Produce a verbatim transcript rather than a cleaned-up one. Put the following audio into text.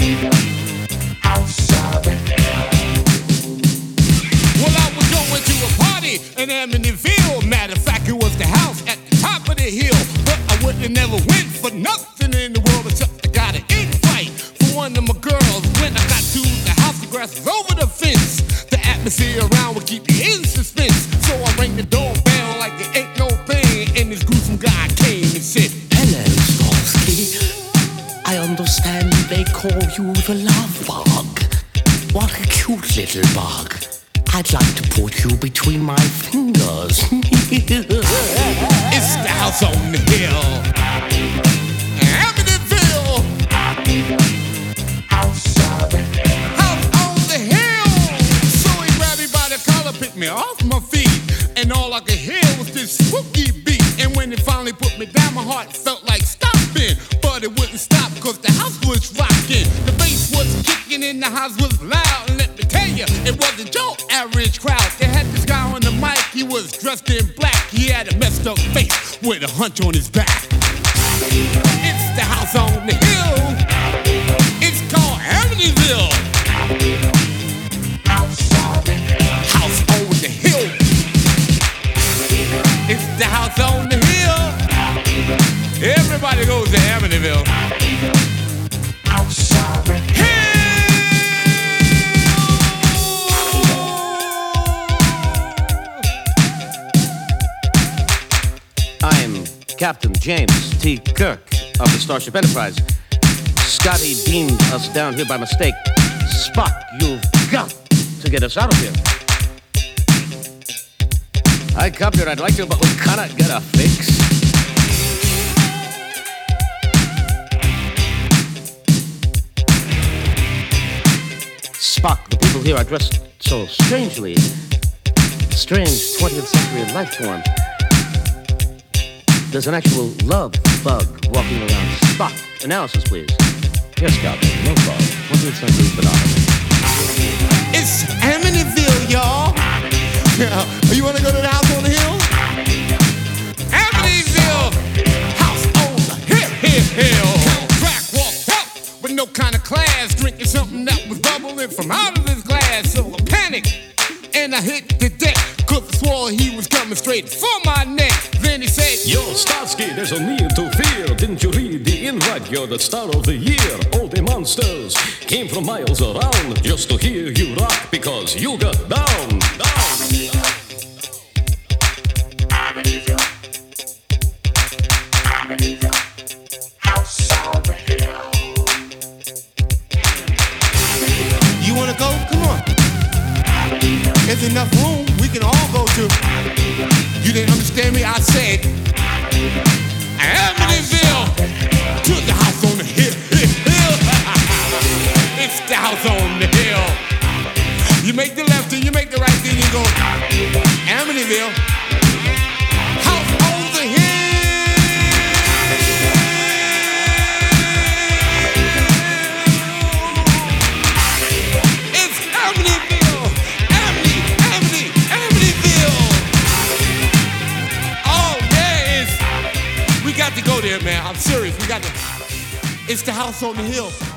Well, I was going to a party in Amityville. Matter of fact, it was the house at the top of the hill. But I wouldn't have never went for nothing in the world except I got an invite for one of my girls. When I got to the house, the grass was over the fence. The atmosphere around would keep me in suspense. So I rang the doorbell like it ain't no thing. And this gruesome guy came and said, "Hello, Starsky. I understand they call you the love bug. What a cute little bug. I'd like to put you between my fingers." It's the house on the hill, Amityville. House on the hill. So he grabbed me by the collar, picked me off my feet, and all I could hear was this spooky beat. And when it finally put me down, my heart felt like stopping, but it wouldn't stop because the house was rocking. The bass was kicking and the house was loud. And let me tell you, it wasn't your average crowd. They had this guy on the mic, he was dressed in black. He had a messed up face with a hunch on his back. It's the house on the hill. It's called Amityville. House on the hill. It's the house on the hill. Everybody goes to Amityville. House on the hill. I'm Captain James T. Kirk of the Starship Enterprise. Scotty deemed us down here by mistake. Spock, you've got to get us out of here. I copy it, I'd like to, but we cannot get a fix. Spock, the people here are dressed so strangely. Strange twentieth century life form. There's an actual love bug walking around. Spock, analysis, please. Yes, Captain, no problem. twentieth century phenomenon. It's Amityville, y'all. Yeah. You wanna go to the house on the hill? Amityville, house on the hill, hill, hill. Count Crack walked up with no kind of class, drinking something that was bubbling from out of his glass. So I panicked and I hit the deck, cause I swore he was coming straight for my neck. Then he said, "Yo, Starsky, there's no need to fear. Didn't you read the invite? You're the star of the year. All the monsters came from miles around just to hear you rock because you got down, down, down." Amityville, Amityville, house on the hill. You wanna go? Come on. There's enough room we can all go to. You didn't understand me? I said Amityville to the house on the hill. It's the house on the hill. You make the left and you make the right, then you go Amityville, house on the hill. It's Amityville, Amity, Amity, Amityville. Oh man, it's, we got to go there, man. I'm serious. We got to. It's the house on the hill.